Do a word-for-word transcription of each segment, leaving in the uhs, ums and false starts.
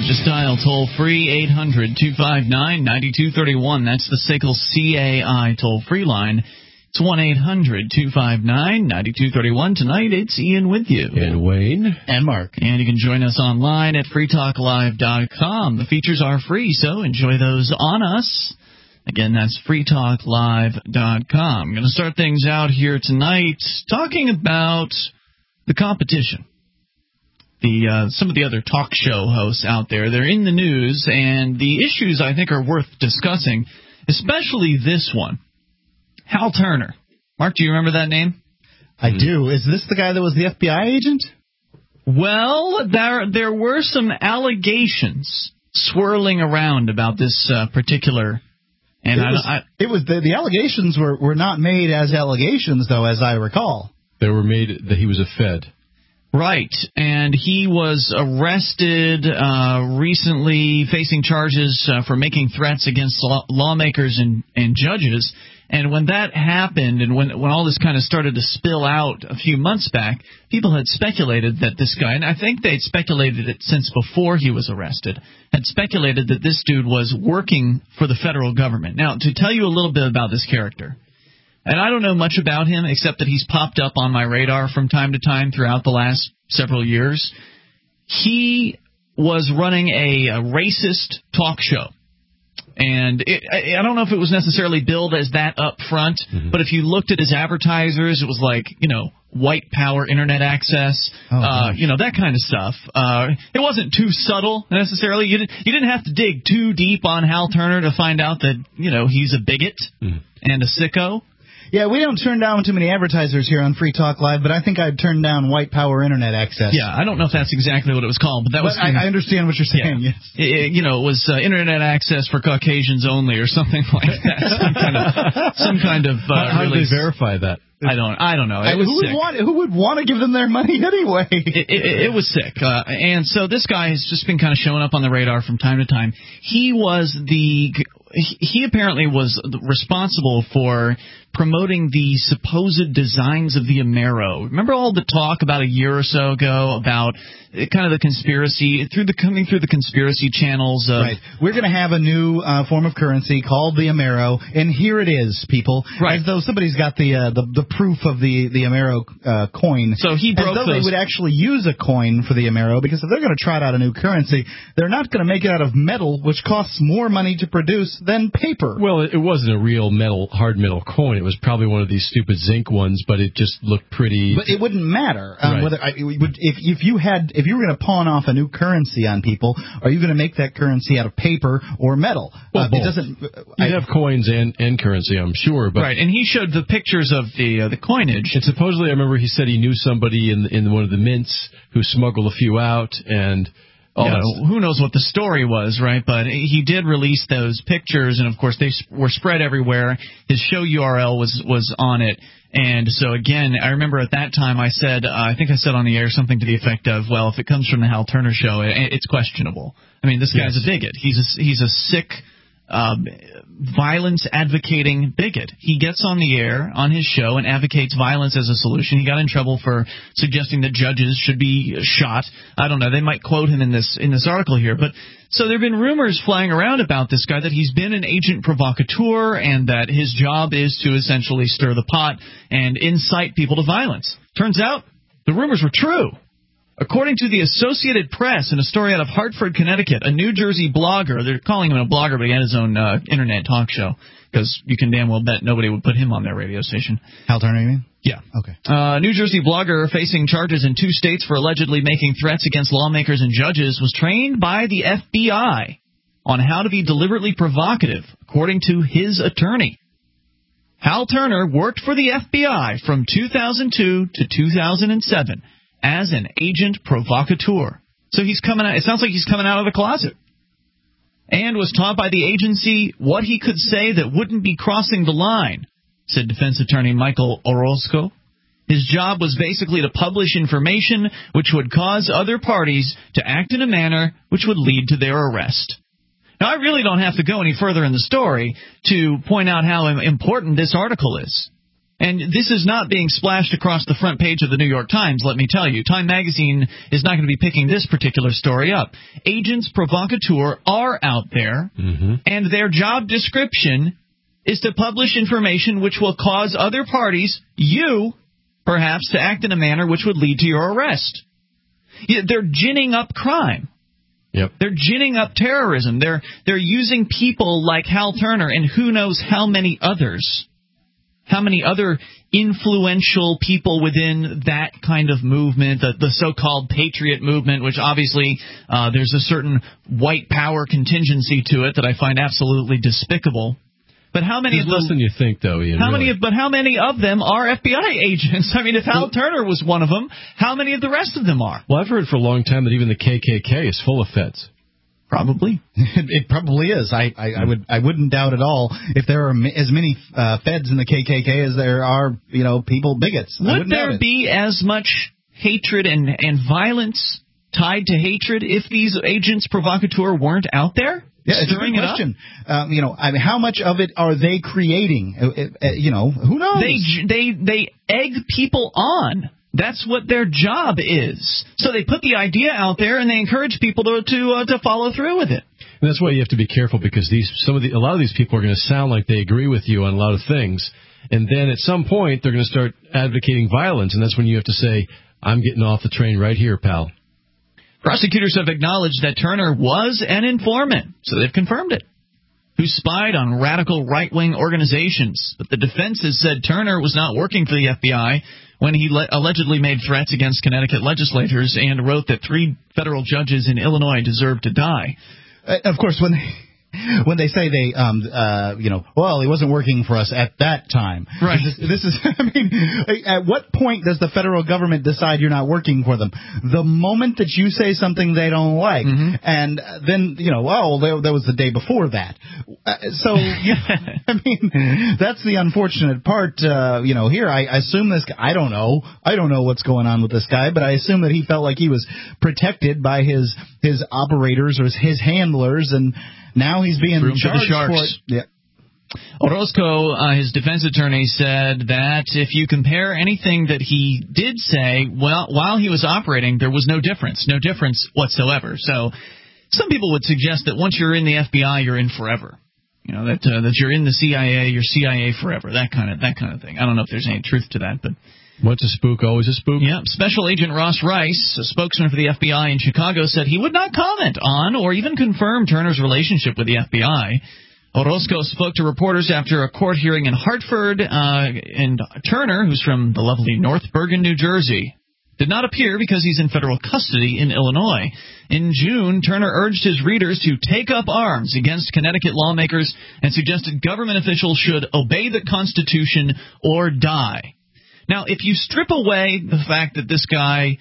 want. Just dial toll-free eight hundred two five nine nine two three one. That's the S A C L C A I toll-free line. It's one eight hundred two five nine nine two three one. Tonight, it's Ian with you. And Wayne. And Mark. And you can join us online at free talk live dot com. The features are free, so enjoy those on us. Again, that's free talk live dot com. I'm going to start things out here tonight talking about the competition. The uh, some of the other talk show hosts out there, they're in the news, and the issues I think are worth discussing, especially this one. Hal Turner. Mark, do you remember that name? I do. Is this the guy that was the F B I agent? Well, there there were some allegations swirling around about this uh, particular. And it I, was, I, it was the, the allegations were, were not made as allegations, though, as I recall. They were made that he was a Fed. Right, and he was arrested uh, recently, facing charges uh, for making threats against law- lawmakers and, and judges. And when that happened, and when when all this kind of started to spill out a few months back, people had speculated that this guy, and I think they'd speculated it since before he was arrested, had speculated that this dude was working for the federal government. Now, to tell you a little bit about this character, and I don't know much about him except that he's popped up on my radar from time to time throughout the last several years. He was running a, a racist talk show. And it, I, I don't know if it was necessarily billed as that up front, mm-hmm. but if you looked at his advertisers, it was like, you know, white power internet access, oh, uh, you know, that kind of stuff. Uh, it wasn't too subtle necessarily. You didn't, you didn't have to dig too deep on Hal Turner to find out that, you know, he's a bigot mm-hmm. and a sicko. Yeah, we don't turn down too many advertisers here on Free Talk Live, but I think I'd turn down white power internet access. Yeah, I don't know if that's exactly what it was called, but that but was... I, I understand what you're saying, yeah. yes. It, you know, it was uh, internet access for Caucasians only or something like that. some kind of... Some kind of uh, how how really did they verify that? I don't I don't know. It I, was who, sick. Would want, who would want to give them their money anyway? it, it, it was sick. Uh, and so this guy has just been kind of showing up on the radar from time to time. He was the... He apparently was responsible for promoting the supposed designs of the Amero. Remember all the talk about a year or so ago about kind of the conspiracy through the coming through the conspiracy channels? Of, right. We're going to have a new uh, form of currency called the Amero, and here it is, people. Right. As though somebody's got the uh, the, the proof of the the Amero uh, coin. So he broke As though those. They would actually use a coin for the Amero, because if they're going to trot out a new currency, they're not going to make it out of metal, which costs more money to produce than paper. Well, it wasn't a real metal, hard metal coin. It was probably one of these stupid zinc ones, but it just looked pretty. But it wouldn't matter um, right. whether I, it would, if if you had if you were going to pawn off a new currency on people, are you going to make that currency out of paper or metal? Well, uh, it doesn't. You'd I, have coins and, and currency, I'm sure. But right, and he showed the pictures of the uh, the coinage. And supposedly, I remember he said he knew somebody in in one of the mints who smuggled a few out, and. Oh, yeah, who knows what the story was, right? But he did release those pictures, and of course they were spread everywhere. His show U R L was was on it, and so again, I remember at that time I said, uh, I think I said on the air something to the effect of, "Well, if it comes from the Hal Turner show, it, it's questionable." I mean, this guy's yes. a bigot. He's a he's a sick. Um, violence-advocating bigot. He gets on the air on his show and advocates violence as a solution. He got in trouble for suggesting that judges should be shot. I don't know. They might quote him in this in this article here. But so there have been rumors flying around about this guy that he's been an agent provocateur and that his job is to essentially stir the pot and incite people to violence. Turns out the rumors were true. According to the Associated Press, in a story out of Hartford, Connecticut, a New Jersey blogger, they're calling him a blogger, but he had his own uh, internet talk show, because you can damn well bet nobody would put him on their radio station. Hal Turner, you mean? Yeah. Okay. Uh, New Jersey blogger facing charges in two states for allegedly making threats against lawmakers and judges was trained by the F B I on how to be deliberately provocative, according to his attorney. Hal Turner worked for the F B I from two thousand two to two thousand seven. As an agent provocateur. So he's coming out, it sounds like he's coming out of the closet. And was taught by the agency what he could say that wouldn't be crossing the line, said defense attorney Michael Orozco. His job was basically to publish information which would cause other parties to act in a manner which would lead to their arrest. Now, I really don't have to go any further in the story to point out how important this article is. And this is not being splashed across the front page of the New York Times, let me tell you. Time magazine is not going to be picking this particular story up. Agents provocateur are out there, mm-hmm. and their job description is to publish information which will cause other parties, you, perhaps, to act in a manner which would lead to your arrest. Yeah, they're ginning up crime. Yep. They're ginning up terrorism. They're they're using people like Hal Turner and who knows how many others. How many other influential people within that kind of movement, the, the so-called patriot movement, which obviously uh, there's a certain white power contingency to it that I find absolutely despicable. But how many There's of them, less than you think, though, Ian. How really. many? Of, but how many of them are F B I agents? I mean, if Hal well, Turner was one of them, how many of the rest of them are? Well, I've heard for a long time that even the K K K is full of feds. Probably. It probably is. I, I, I would I wouldn't doubt at all if there are as many uh, feds in the K K K as there are, you know, people bigots. Would there be as much hatred and, and violence tied to hatred if these agents provocateur weren't out there? Yeah, it's a good question. Um, you know, I mean, how much of it are they creating? Uh, uh, you know, who knows? They they they egg people on. That's what their job is. So they put the idea out there and they encourage people to to, uh, to follow through with it. And that's why you have to be careful, because these some of the a lot of these people are going to sound like they agree with you on a lot of things, and then at some point they're going to start advocating violence, and that's when you have to say, "I'm getting off the train right here, pal." Prosecutors have acknowledged that Turner was an informant, so they've confirmed it, who spied on radical right-wing organizations. But the defense has said Turner was not working for the F B I when he le- allegedly made threats against Connecticut legislators and wrote that three federal judges in Illinois deserved to die. Uh, of course, when they, when they say they, um, uh, you know, well, he wasn't working for us at that time. Right. This, this is, I mean, at what point does the federal government decide you're not working for them? The moment that you say something they don't like, mm-hmm. and then, you know, well, that, that was the day before that. Uh, so, you know, I mean, that's the unfortunate part, uh, you know, here. I, I assume this guy, I don't know. I don't know what's going on with this guy, but I assume that he felt like he was protected by his, his operators or his handlers, and now he's being Room charged for, the for it. Yeah. Orozco, uh, his defense attorney, said that if you compare anything that he did say well, while he was operating, there was no difference, no difference whatsoever. So some people would suggest that once you're in the F B I, you're in forever. You know, that uh, that you're in the C I A, you're C I A forever, that kind of that kind of thing. I don't know if there's any truth to that, but... Once a spook, always a spook. Yeah. Special Agent Ross Rice, a spokesman for the F B I in Chicago, said he would not comment on or even confirm Turner's relationship with the F B I. Orozco spoke to reporters after a court hearing in Hartford, uh, and Turner, who's from the lovely North Bergen, New Jersey, did not appear because he's in federal custody in Illinois. In June, Turner urged his readers to take up arms against Connecticut lawmakers and suggested government officials should obey the Constitution or die. Now, if you strip away the fact that this guy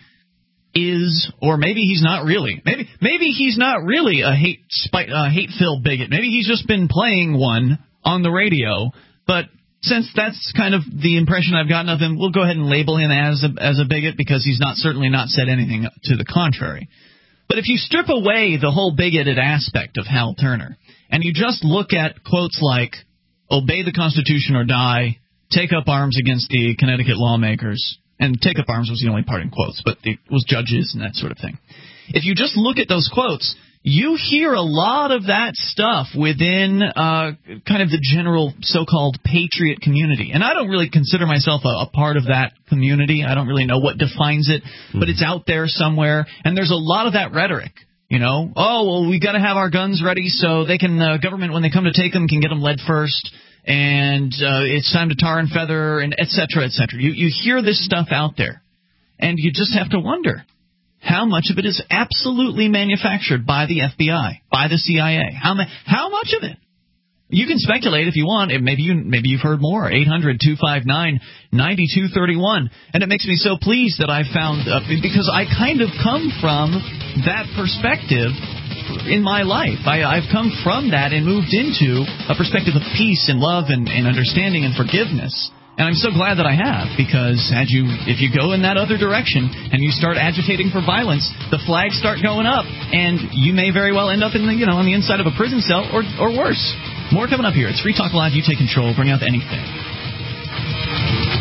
is, or maybe he's not really, maybe maybe he's not really a hate spite, uh, hate-filled bigot. Maybe he's just been playing one on the radio. But since that's kind of the impression I've gotten of him, we'll go ahead and label him as a, as a bigot, because he's not certainly not said anything to the contrary. But if you strip away the whole bigoted aspect of Hal Turner, and you just look at quotes like, obey the Constitution or die, take up arms against the Connecticut lawmakers, and take up arms was the only part in quotes, but it was judges and that sort of thing. If you just look at those quotes, you hear a lot of that stuff within uh, kind of the general so-called patriot community. And I don't really consider myself a, a part of that community. I don't really know what defines it, mm-hmm. but it's out there somewhere. And there's a lot of that rhetoric. You know, oh, well, we got to have our guns ready so they can, uh, government, when they come to take them, can get them lead first. And uh, it's time to tar and feather, and et cetera, et cetera. You, you hear this stuff out there, and you just have to wonder how much of it is absolutely manufactured by the F B I, by the C I A. How, ma- how much of it? You can speculate if you want. Maybe, you, maybe you've heard more. eight hundred, two five nine, nine two three one. And it makes me so pleased that I found, uh, because I kind of come from that perspective in my life. I, I've come from that and moved into a perspective of peace and love and, and understanding and forgiveness. And I'm so glad that I have, because as you, if you go in that other direction and you start agitating for violence, the flags start going up, and you may very well end up in the, you know, on the inside of a prison cell or, or worse. More coming up here. It's Free Talk Live. You take control. Bring out anything.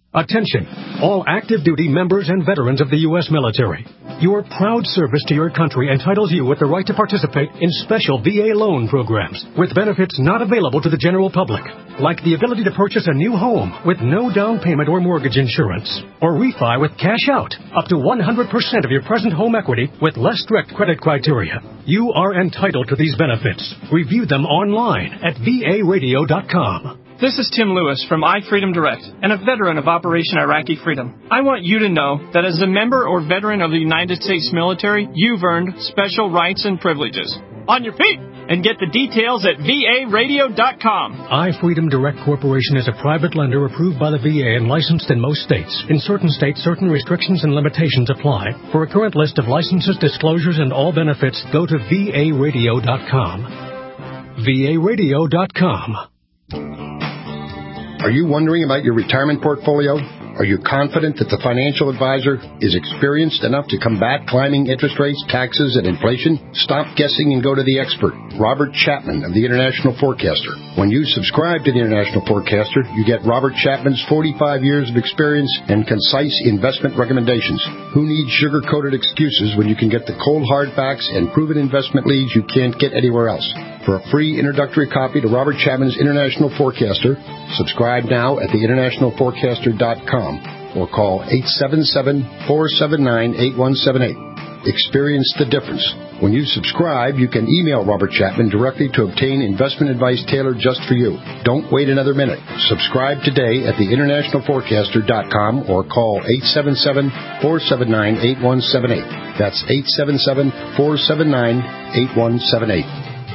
Attention, all active duty members and veterans of the U S military. Your proud service to your country entitles you with the right to participate in special V A loan programs with benefits not available to the general public, like the ability to purchase a new home with no down payment or mortgage insurance, or refi with cash out, up to one hundred percent of your present home equity with less strict credit criteria. You are entitled to these benefits. Review them online at V A radio dot com. This is Tim Lewis from iFreedom Direct and a veteran of Operation Iraqi Freedom. I want you to know that as a member or veteran of the United States military, you've earned special rights and privileges. On your feet! And get the details at V A radio dot com. iFreedom Direct Corporation is a private lender approved by the V A and licensed in most states. In certain states, certain restrictions and limitations apply. For a current list of licenses, disclosures, and all benefits, go to V A radio dot com. V A radio dot com. Are you wondering about your retirement portfolio? Are you confident that the financial advisor is experienced enough to combat climbing interest rates, taxes, and inflation? Stop guessing and go to the expert, Robert Chapman of the International Forecaster. When you subscribe to the International Forecaster, you get Robert Chapman's forty-five years of experience and concise investment recommendations. Who needs sugar-coated excuses when you can get the cold hard facts and proven investment leads you can't get anywhere else? For a free introductory copy to Robert Chapman's International Forecaster, subscribe now at the international forecaster dot com or call eight seven seven, four seven nine, eight one seven eight. Experience the difference. When you subscribe, you can email Robert Chapman directly to obtain investment advice tailored just for you. Don't wait another minute. Subscribe today at the international forecaster dot com or call eight seven seven, four seven nine, eight one seven eight. That's eight seven seven, four seven nine, eight one seven eight.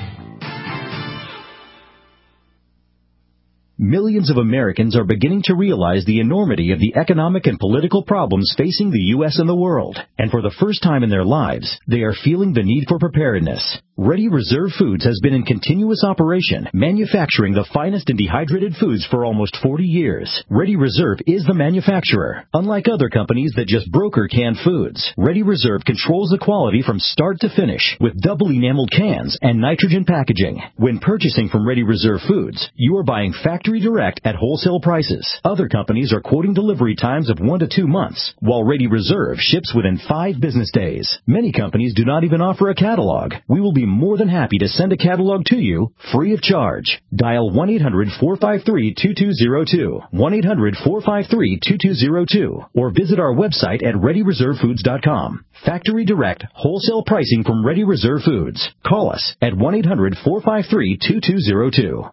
Millions of Americans are beginning to realize the enormity of the economic and political problems facing the U S and the world. And for the first time in their lives, they are feeling the need for preparedness. Ready Reserve Foods has been in continuous operation, manufacturing the finest in dehydrated foods for almost forty years. Ready Reserve is the manufacturer. Unlike other companies that just broker canned foods, Ready Reserve controls the quality from start to finish with double enameled cans and nitrogen packaging. When purchasing from Ready Reserve Foods, you are buying factory direct at wholesale prices. Other companies are quoting delivery times of one to two months, while Ready Reserve ships within five business days. Many companies do not even offer a catalog. We will be more than happy to send a catalog to you free of charge. Dial one eight hundred, four five three, two two zero two, one eight hundred, four five three, two two zero two, or visit our website at ready reserve foods dot com. Factory direct, wholesale pricing from Ready Reserve Foods. Call us at one eight hundred, four five three, two two zero two.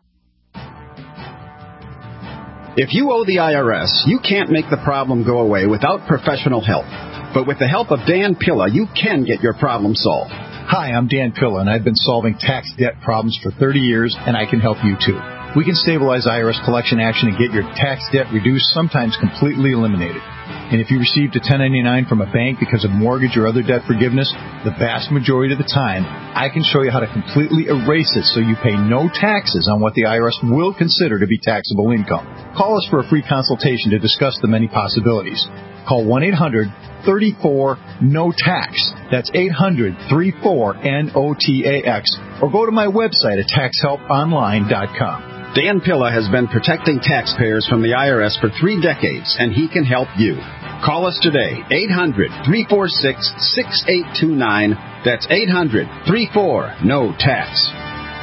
If you owe the I R S, you can't make the problem go away without professional help. But with the help of Dan Pilla, you can get your problem solved. Hi, I'm Dan Pilla, and I've been solving tax debt problems for thirty years, and I can help you too. We can stabilize I R S collection action and get your tax debt reduced, sometimes completely eliminated. And if you received a ten ninety-nine from a bank because of mortgage or other debt forgiveness, the vast majority of the time, I can show you how to completely erase it so you pay no taxes on what the I R S will consider to be taxable income. Call us for a free consultation to discuss the many possibilities. Call one eight hundred, three four, N O T A X. That's eight hundred, three four, N O T A X. Or go to my website at tax help online dot com. Dan Pilla has been protecting taxpayers from the I R S for three decades, and he can help you. Call us today, eight hundred, three four six, six eight two nine. That's eight hundred, three four, N O T A X.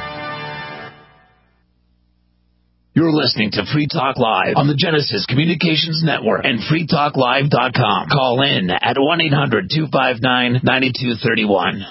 You're listening to Free Talk Live on the Genesis Communications Network and free talk live dot com. Call in at one eight hundred, two five nine, nine two three one.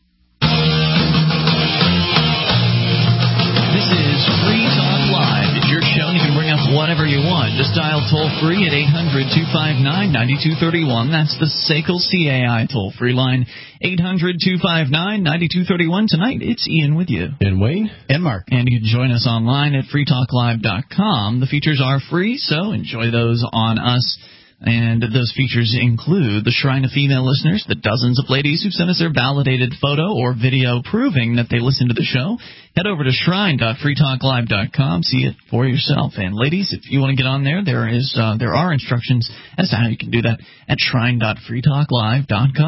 This is Free Talk Live. It's your show. You can bring up whatever you want. Just dial toll-free at eight hundred, two five nine, nine two three one. That's the S A C L C A I toll-free line. eight hundred, two five nine, nine two three one. Tonight, it's Ian with you. And Wayne. And Mark. And you can join us online at free talk live dot com. The features are free, so enjoy those on us. And those features include the Shrine of Female Listeners, the dozens of ladies who sent us their validated photo or video proving that they listen to the show. Head over to shrine dot free talk live dot com. See it for yourself. And ladies, if you want to get on there, there is uh, there are instructions as to how you can do that at shrine dot free talk live dot com.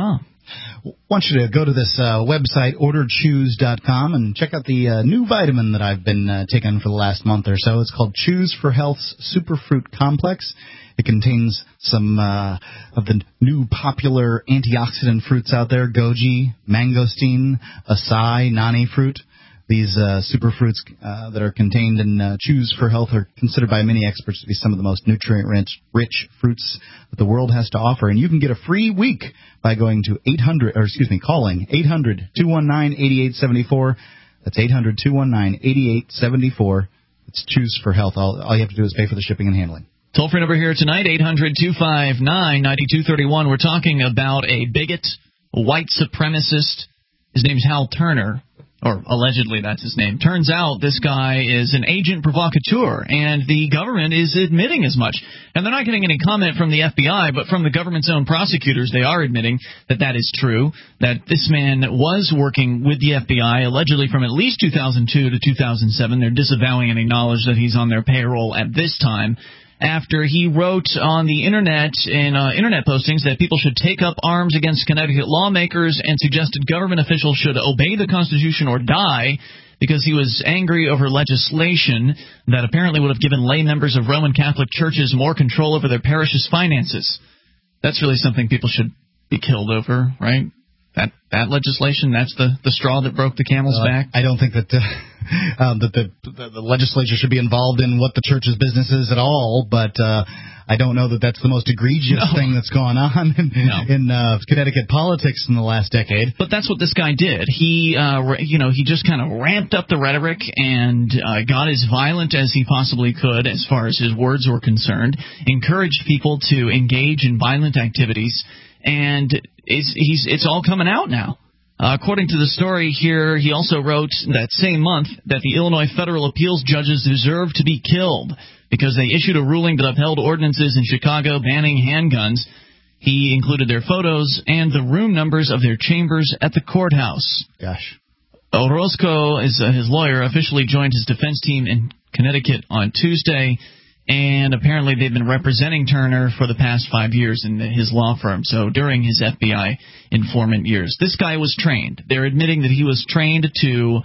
I want you to go to this uh, website, order choose dot com, and check out the uh, new vitamin that I've been uh, taking for the last month or so. It's called Choose for Health's Superfruit Complex. It contains some uh, of the new popular antioxidant fruits out there, goji, mangosteen, acai, nani fruit. These uh, superfruits uh, that are contained in uh, Choose for Health are considered by many experts to be some of the most nutrient-rich rich fruits that the world has to offer. And you can get a free week by going to eight hundred, or excuse me, calling eight hundred, two one nine, eight eight seven four. That's eight hundred, two one nine, eight eight seven four. It's Choose for Health. All, all you have to do is pay for the shipping and handling. Toll-free number here tonight, eight hundred, two five nine, nine two three one. We're talking about a bigot, a white supremacist. His name's Hal Turner. Or allegedly that's his name. Turns out this guy is an agent provocateur, and the government is admitting as much. And they're not getting any comment from the F B I, but from the government's own prosecutors, they are admitting that that is true, that this man was working with the F B I, allegedly from at least two thousand two to two thousand seven. They're disavowing any knowledge that he's on their payroll at this time, after he wrote on the internet in uh, internet postings that people should take up arms against Connecticut lawmakers and suggested government officials should obey the Constitution or die, because he was angry over legislation that apparently would have given lay members of Roman Catholic churches more control over their parish's finances. That's really something people should be killed over, right? That that legislation, that's the, the straw that broke the camel's uh, back? I don't think that uh, um, that the, the the legislature should be involved in what the church's business is at all, but uh, I don't know that that's the most egregious no. thing that's gone on in, no. in uh, Connecticut politics in the last decade. But that's what this guy did. He, uh, you know, he just kind of ramped up the rhetoric and uh, got as violent as he possibly could as far as his words were concerned, encouraged people to engage in violent activities, and it's, he's, it's all coming out now. Uh, according to the story here, he also wrote that same month that the Illinois federal appeals judges deserve to be killed because they issued a ruling that upheld ordinances in Chicago banning handguns. He included their photos and the room numbers of their chambers at the courthouse. Gosh. Orozco, is, uh, his lawyer, officially joined his defense team in Connecticut on Tuesday, and apparently they've been representing Turner for the past five years in his law firm, so during his F B I informant years. This guy was trained. They're admitting that he was trained to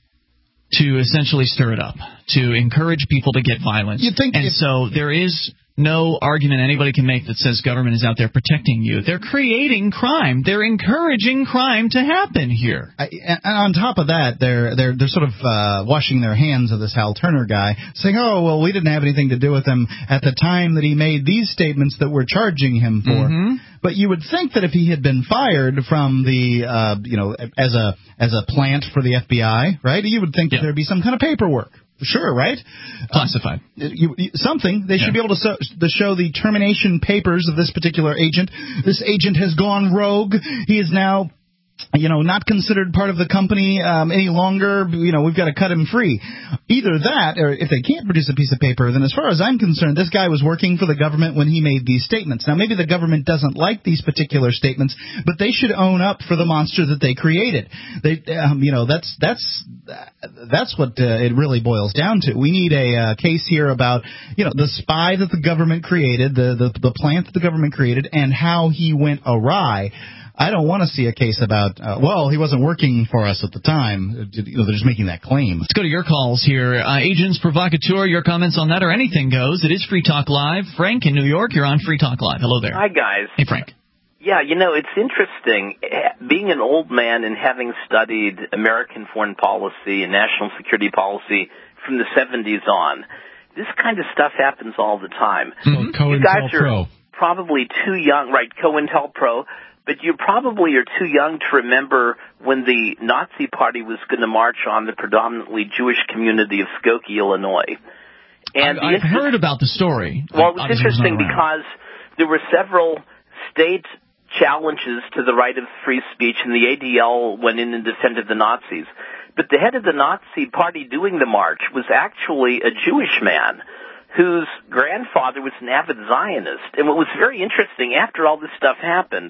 to essentially stir it up, to encourage people to get violent. You think and if- so there is no argument anybody can make that says government is out there protecting you. They're creating crime. They're encouraging crime to happen here. I, and on top of that, they're they're they're sort of uh, washing their hands of this Hal Turner guy, saying, "Oh, well, we didn't have anything to do with him at the time that he made these statements that we're charging him for." Mm-hmm. But you would think that if he had been fired from the, uh, you know, as a as a plant for the F B I, right? You would think yeah. that there'd be some kind of paperwork. Sure, right? Classified. Uh, you, you, something. They should yeah. be able to, so, to show the termination papers of this particular agent. This agent has gone rogue. He is now, you know, not considered part of the company um, any longer. You know, we've got to cut him free. Either that, or if they can't produce a piece of paper, then as far as I'm concerned, this guy was working for the government when he made these statements. Now, maybe the government doesn't like these particular statements, but they should own up for the monster that they created. They, um, you know, that's that's that's what uh, it really boils down to. We need a uh, case here about, you know, the spy that the government created, the the, the plant that the government created, and how he went awry. I don't want to see a case about, uh, well, he wasn't working for us at the time. You know, they're just making that claim. Let's go to your calls here. Uh, Agents Provocateur, your comments on that or anything goes. It is Free Talk Live. Frank in New York, you're on Free Talk Live. Hello there. Hi, guys. Hey, Frank. Yeah, you know, it's interesting. Being an old man and having studied American foreign policy and national security policy from the seventies on, this kind of stuff happens all the time. Mm-hmm. You guys are probably too young, right, COINTELPRO, but you probably are too young to remember when the Nazi Party was going to march on the predominantly Jewish community of Skokie, Illinois. And I've, I've heard about the story. Well, it was interesting because there were several state challenges to the right of free speech, and the A D L went in and defended the Nazis. But the head of the Nazi Party doing the march was actually a Jewish man whose grandfather was an avid Zionist. And what was very interesting, after all this stuff happened,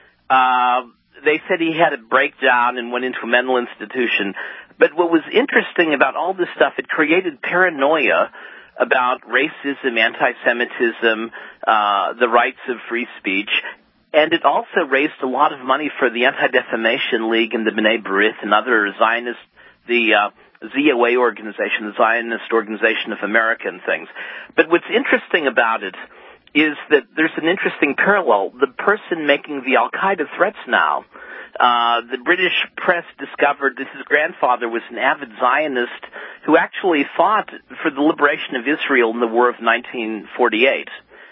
Uh, they said he had a breakdown and went into a mental institution. But what was interesting about all this stuff, it created paranoia about racism, anti-Semitism, uh, the rights of free speech. And it also raised a lot of money for the Anti-Defamation League and the B'nai B'rith and other Zionist, the uh, Z O A organization, the Zionist Organization of America and things. But what's interesting about it is that there's an interesting parallel. The person making the Al-Qaeda threats now, uh, the British press discovered that his grandfather was an avid Zionist who actually fought for the liberation of Israel in the War of nineteen forty-eight.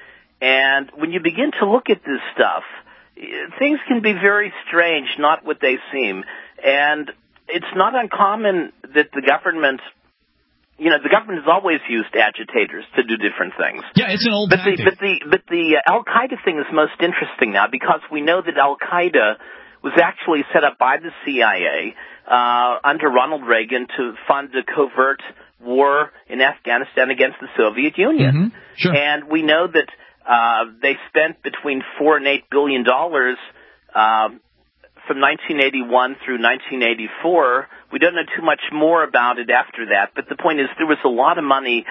And when you begin to look at this stuff, things can be very strange, not what they seem. And it's not uncommon that the government, you know, the government has always used agitators to do different things. Yeah, it's an old but tactic. The, but the, but the uh, Al-Qaeda thing is most interesting now because we know that Al-Qaeda was actually set up by the C I A uh, under Ronald Reagan to fund a covert war in Afghanistan against the Soviet Union. Mm-hmm. Sure. And we know that Uh, they spent between four and eight billion dollars uh, from nineteen eighty-one through nineteen eighty-four. We don't know too much more about it after that, but the point is there was a lot of money,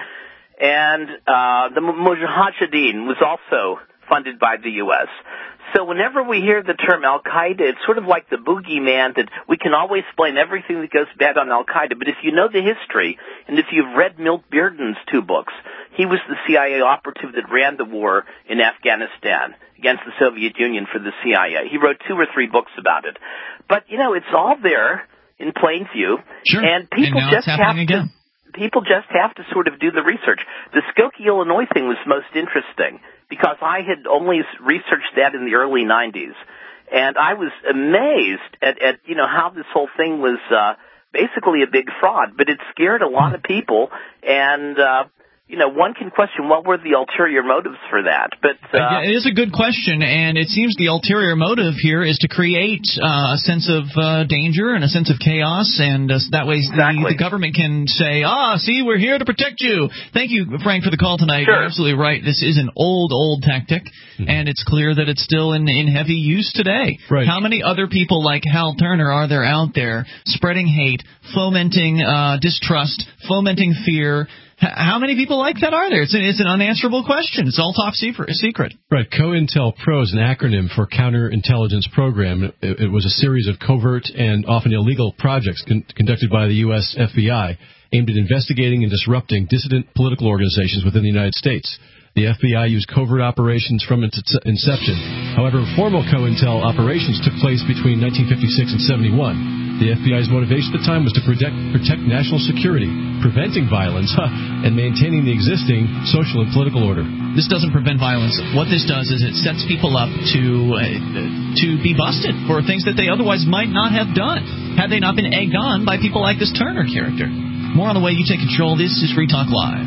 and uh, the Mujahideen was also funded by the U S So whenever we hear the term Al-Qaeda, it's sort of like the boogeyman that we can always blame everything that goes bad on Al-Qaeda. But if you know the history, and if you've read Milt Bearden's two books, he was the C I A operative that ran the war in Afghanistan against the Soviet Union for the C I A. He wrote two or three books about it. But, you know, it's all there in plain view. Sure. And people and now just it's have happening to... again. People just have to sort of do the research. The Skokie, Illinois thing was most interesting because I had only researched that in the early nineties. And I was amazed at, at you know, how this whole thing was uh, basically a big fraud. But it scared a lot of people. And, uh, you know, one can question what were the ulterior motives for that. But uh, yeah, it is a good question, and it seems the ulterior motive here is to create uh, a sense of uh, danger and a sense of chaos, and uh, that way exactly. the, the government can say, ah, see, we're here to protect you. Thank you, Frank, for the call tonight. Sure. You're absolutely right. This is an old, old tactic, mm-hmm. and it's clear that it's still in, in heavy use today. Right. How many other people like Hal Turner are there out there spreading hate, fomenting uh, distrust, fomenting fear? How many people like that are there? It's an, it's an unanswerable question. It's all top secret. Right. COINTELPRO is an acronym for Counterintelligence Program. It, it was a series of covert and often illegal projects con- conducted by the U S F B I aimed at investigating and disrupting dissident political organizations within the United States. The F B I used covert operations from its inception. However, formal COINTEL operations took place between nineteen fifty-six and seventy-one. The F B I's motivation at the time was to protect, protect national security, preventing violence, huh, and maintaining the existing social and political order. This doesn't prevent violence. What this does is it sets people up to uh, to be busted for things that they otherwise might not have done had they not been egged on by people like this Turner character. More on the way you take control. This is Free Talk Live.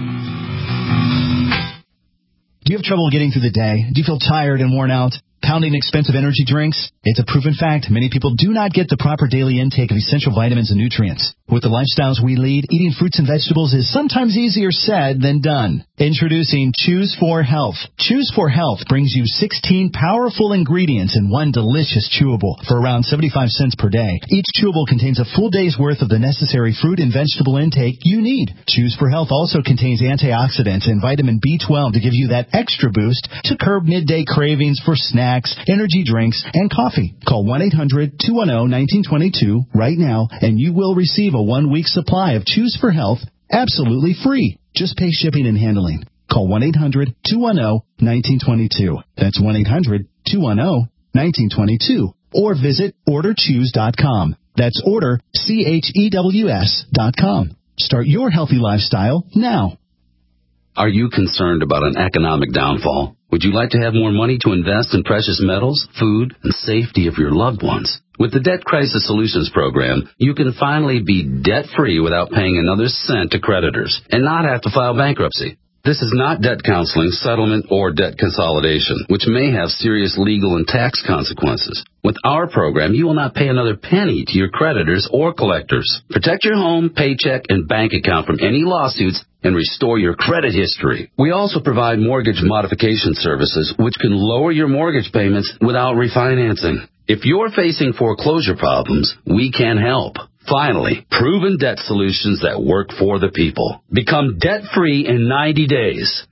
Do you have trouble getting through the day? Do you feel tired and worn out? Pounding expensive energy drinks? It's a proven fact. Many people do not get the proper daily intake of essential vitamins and nutrients. With the lifestyles we lead, eating fruits and vegetables is sometimes easier said than done. Introducing Choose four Health. Choose four Health brings you sixteen powerful ingredients in one delicious chewable for around seventy-five cents per day. Each chewable contains a full day's worth of the necessary fruit and vegetable intake you need. Choose four Health also contains antioxidants and vitamin B twelve to give you that extra boost to curb midday cravings for snacks, energy drinks, and coffee. Call one eight hundred two one zero one nine two two right now, and you will receive a one-week supply of Choose four Health absolutely free. Just pay shipping and handling. Call one eight hundred two one zero one nine two two. That's one eight hundred two one zero one nine two two. Or visit order choose dot com. That's order, C H E W S dot com. Start your healthy lifestyle now. Are you concerned about an economic downfall? Would you like to have more money to invest in precious metals, food, and safety of your loved ones? With the Debt Crisis Solutions Program, you can finally be debt-free without paying another cent to creditors and not have to file bankruptcy. This is not debt counseling, settlement, or debt consolidation, which may have serious legal and tax consequences. With our program, you will not pay another penny to your creditors or collectors. Protect your home, paycheck, and bank account from any lawsuits and restore your credit history. We also provide mortgage modification services, which can lower your mortgage payments without refinancing. If you're facing foreclosure problems, we can help. Finally, proven debt solutions that work for the people. Become debt-free in ninety days.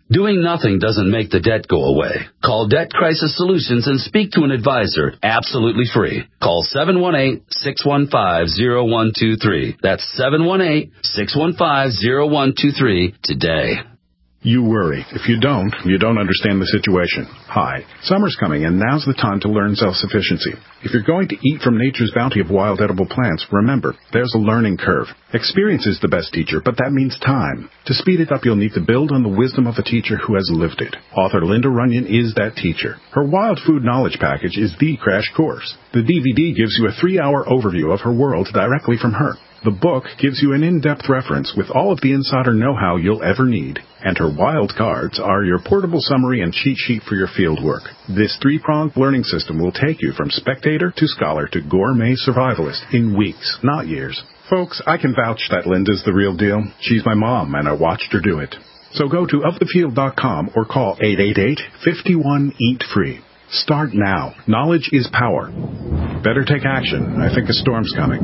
Doing nothing doesn't make the debt go away. Call Debt Crisis Solutions and speak to an advisor absolutely free. Call seven one eight, six one five, zero one two three. That's seven one eight, six one five, zero one two three today. You worry. If you don't, you don't understand the situation. Hi. Summer's coming, and now's the time to learn self-sufficiency. If you're going to eat from nature's bounty of wild edible plants, remember, there's a learning curve. Experience is the best teacher, but that means time. To speed it up, you'll need to build on the wisdom of a teacher who has lived it. Author Linda Runyon is that teacher. Her Wild Food Knowledge Package is the crash course. The D V D gives you a three-hour overview of her world directly from her. The book gives you an in-depth reference with all of the insider know-how you'll ever need. And her wild cards are your portable summary and cheat sheet for your field work. This three-pronged learning system will take you from spectator to scholar to gourmet survivalist in weeks, not years. Folks, I can vouch that Linda's the real deal. She's my mom, and I watched her do it. So go to of the field dot com or call eight eight eight, five one, eat free. Start now. Knowledge is power. Better take action. I think a storm's coming.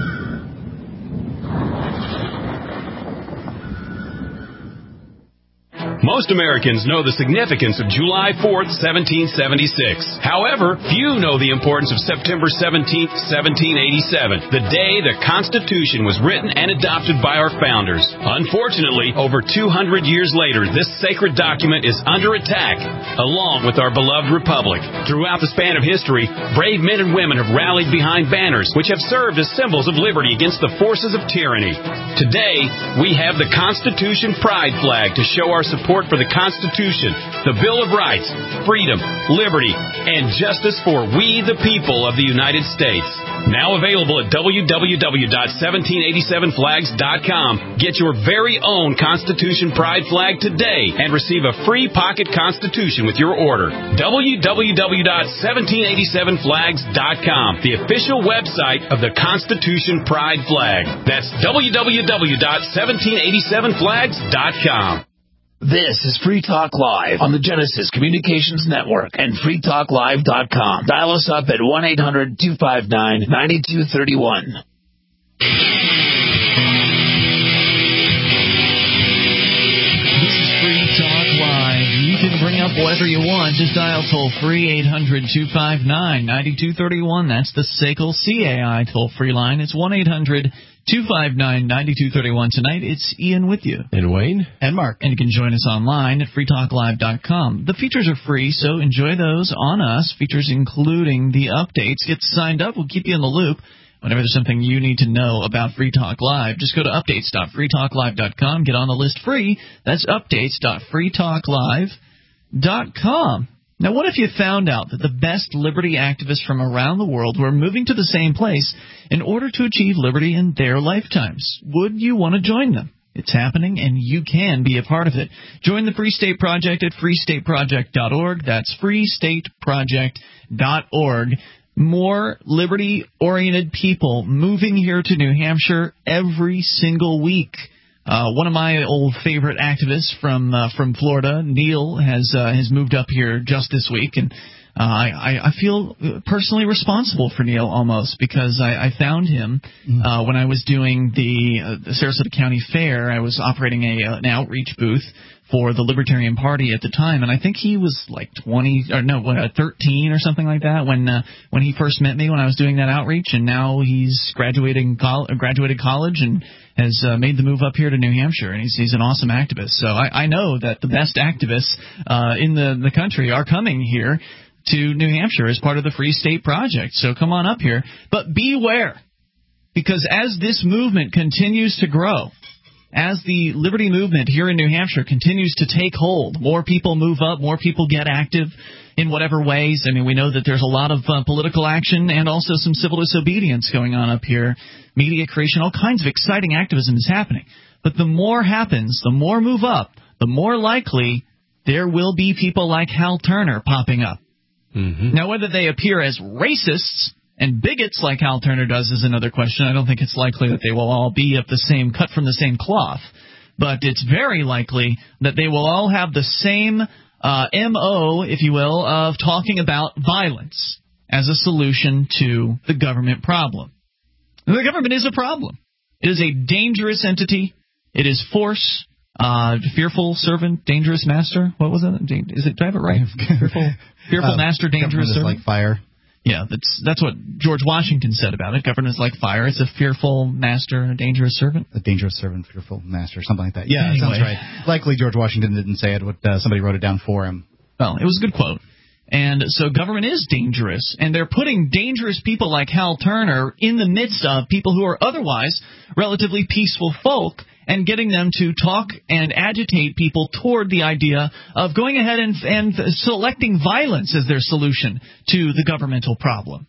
Most Americans know the significance of July fourth, seventeen seventy-six. However, few know the importance of September seventeenth, seventeen eighty-seven, the day the Constitution was written and adopted by our founders. Unfortunately, over two hundred years later, this sacred document is under attack, along with our beloved republic. Throughout the span of history, brave men and women have rallied behind banners which have served as symbols of liberty against the forces of tyranny. Today, we have the Constitution Pride Flag to show our support for the Constitution, the Bill of Rights, freedom, liberty, and justice for we the people of the United States. Now available at w w w dot seventeen eighty-seven flags dot com. Get your very own Constitution Pride Flag today and receive a free pocket Constitution with your order. w w w dot seventeen eighty-seven flags dot com, the official website of the Constitution Pride Flag. That's w w w dot seventeen eighty-seven flags dot com. This is Free Talk Live on the Genesis Communications Network and free talk live dot com. Dial us up at one eight hundred, two five nine, nine two three one. This is Free Talk Live. You can bring up whatever you want. Just dial toll-free eight hundred, two five nine, nine two three one. That's the S A C L C A I toll-free line. It's one eight hundred, two five nine, nine two three one. Tonight, it's Ian with you. And Wayne. And Mark. And you can join us online at free talk live dot com. The features are free, so enjoy those on us. Features including the updates. Get signed up. We'll keep you in the loop. Whenever there's something you need to know about Free Talk Live, just go to updates dot free talk live dot com. Get on the list free. That's updates dot free talk live dot com. Now, what if you found out that the best liberty activists from around the world were moving to the same place in order to achieve liberty in their lifetimes? Would you want to join them? It's happening, and you can be a part of it. Join the Free State Project at free state project dot org. That's free state project dot org. More liberty-oriented people moving here to New Hampshire every single week. Uh, one of my old favorite activists from uh, from Florida, Neil, has uh, has moved up here just this week, and uh, I, I feel personally responsible for Neil almost because I, I found him uh, when I was doing the, uh, the Sarasota County Fair. I was operating a uh, an outreach booth for the Libertarian Party at the time, and I think he was like twenty or no, what, uh, thirteen or something like that when uh, when he first met me when I was doing that outreach, and now he's graduating col- graduated college and has uh, made the move up here to New Hampshire, and he's he's an awesome activist. So I, I know that the best activists uh, in the the country are coming here to New Hampshire as part of the Free State Project. So come on up here, but beware, because as this movement continues to grow, as the liberty movement here in New Hampshire continues to take hold, more people move up, more people get active in whatever ways. I mean, we know that there's a lot of uh, political action and also some civil disobedience going on up here, media creation, all kinds of exciting activism is happening. But the more happens, the more move up, the more likely there will be people like Hal Turner popping up. Mm-hmm. Now, whether they appear as racists and bigots like Hal Turner does is another question. I don't think it's likely that they will all be of the same, cut from the same cloth. But it's very likely that they will all have the same uh, M O, if you will, of talking about violence as a solution to the government problem. The government is a problem. It is a dangerous entity. It is force. Uh, fearful servant, dangerous master. What was it? Is it? Do I have it right? Fearful, fearful uh, master, dangerous servant. Like fire. Yeah, that's that's what George Washington said about it. Government is like fire. It's a fearful master, a dangerous servant. A dangerous servant, fearful master, something like that. Yeah, anyway. Sounds right. Likely George Washington didn't say it, but uh, somebody wrote it down for him. Well, it was a good quote. And so government is dangerous, and they're putting dangerous people like Hal Turner in the midst of people who are otherwise relatively peaceful folk, and getting them to talk and agitate people toward the idea of going ahead and, and selecting violence as their solution to the governmental problem.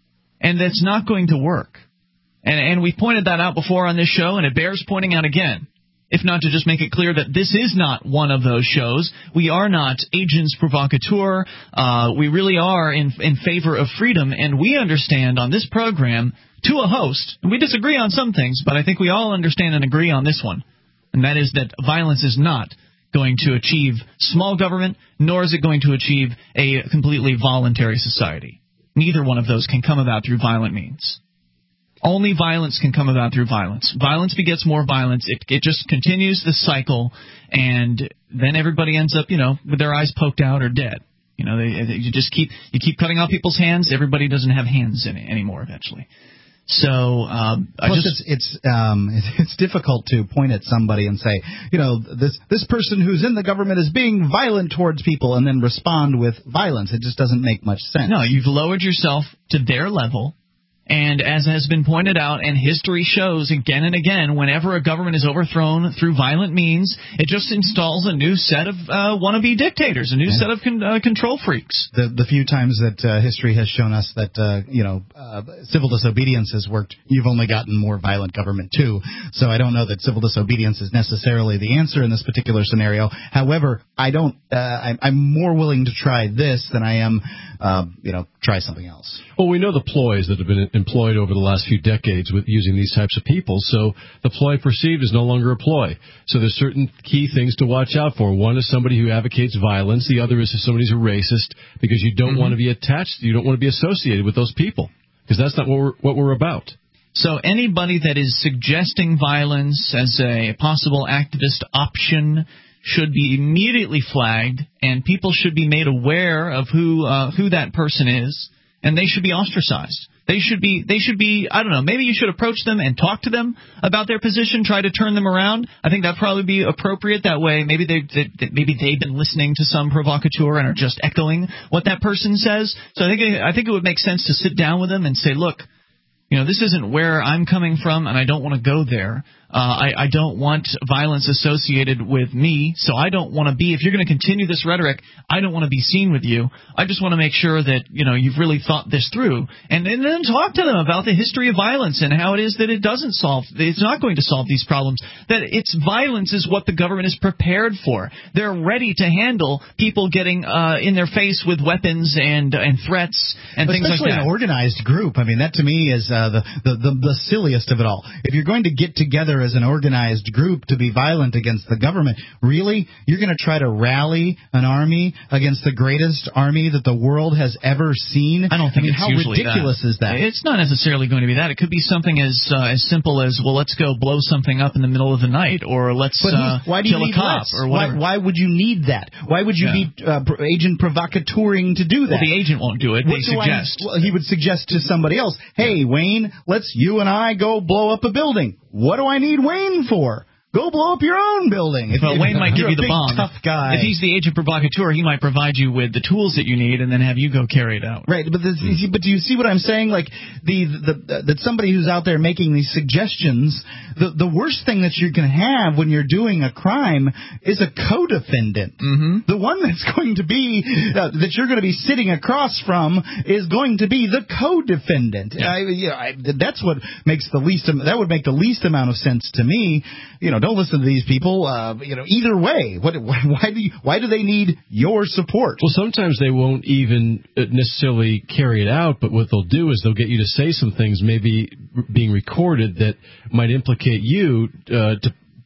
And that's not going to work. And, and we pointed that out before on this show, and it bears pointing out again. If not to just make it clear that this is not one of those shows. We are not agents provocateur. Uh, we really are in, in favor of freedom, and we understand on this program, to a host, and we disagree on some things, but I think we all understand and agree on this one, and that is that violence is not going to achieve small government, nor is it going to achieve a completely voluntary society. Neither one of those can come about through violent means. Only violence can come about through violence. Violence begets more violence. It it just continues the cycle, and then everybody ends up, you know, with their eyes poked out or dead. You know, they, they, you just keep you keep cutting off people's hands. Everybody doesn't have hands in it anymore eventually. So um, I Plus just it's it's, um, it's difficult to point at somebody and say, you know, this this person who's in the government is being violent towards people, and then respond with violence. It just doesn't make much sense. No, you've lowered yourself to their level. And as has been pointed out, and history shows again and again, whenever a government is overthrown through violent means, it just installs a new set of uh, wannabe dictators, a new yeah. set of con- uh, control freaks. The the few times that uh, history has shown us that uh, you know uh, civil disobedience has worked, you've only gotten more violent government too. So I don't know that civil disobedience is necessarily the answer in this particular scenario. However, I don't. Uh, I'm, I'm more willing to try this than I am, uh, you know, try something else. Well, we know the ploys that have been employed over the last few decades with using these types of people. So the ploy perceived is no longer a ploy. So there's certain key things to watch out for. One is somebody who advocates violence. The other is somebody who's a racist, because you don't mm-hmm. want to be attached. You don't want to be associated with those people, because that's not what we're, what we're about. So anybody that is suggesting violence as a possible activist option should be immediately flagged, and people should be made aware of who uh, who that person is, and they should be ostracized. They should be, they should be, I don't know, maybe you should approach them and talk to them about their position, try to turn them around. I think that'd probably be appropriate that way. Maybe they, they maybe they've been listening to some provocateur and are just echoing what that person says. So I think, it, I think it would make sense to sit down with them and say, look, you know, this isn't where I'm coming from, and I don't want to go there. Uh, I, I don't want violence associated with me, so I don't want to be, if you're going to continue this rhetoric, I don't want to be seen with you. I just want to make sure that, you know, you've really thought this through. And, and then talk to them about the history of violence and how it is that it doesn't solve, it's not going to solve these problems, that it's violence is what the government is prepared for. They're ready to handle people getting uh, in their face with weapons and and threats and but things like that. Especially an organized group. I mean, that to me is uh, the, the, the, the silliest of it all. If you're going to get together as an organized group to be violent against the government, really, you're going to try to rally an army against the greatest army that the world has ever seen? I don't think I mean, it's how usually ridiculous that. is that? It's not necessarily going to be that. It could be something as uh, as simple as, well, let's go blow something up in the middle of the night, or let's uh, why do you kill need a cop, less? or whatever. Why, why would you need that? Why would you Yeah. be uh, agent provocateuring to do that? Well, the agent won't do it. What They do I- suggest. well, he would suggest to somebody else, hey, Wayne, let's you and I go blow up a building. What do I need Wayne for? Go blow up your own building. If, Well, if, Wayne might give you're you the a big, bomb. tough guy. If he's the agent provocateur, he might provide you with the tools that you need and then have you go carry it out. Right, but this, but do you see what I'm saying? Like the, the, the that somebody who's out there making these suggestions, the the worst thing that you can have when you're doing a crime is a co-defendant. Mm-hmm. The one that's going to be uh, that you're going to be sitting across from is going to be the co-defendant. Yeah. I, you know, I, that's what makes the least. That would make the least amount of sense to me. You know, don't listen to these people. Uh, you know, either way, what, why do you, why do they need your support? Well, sometimes they won't even necessarily carry it out, but what they'll do is they'll get you to say some things, maybe being recorded, that might implicate you uh, to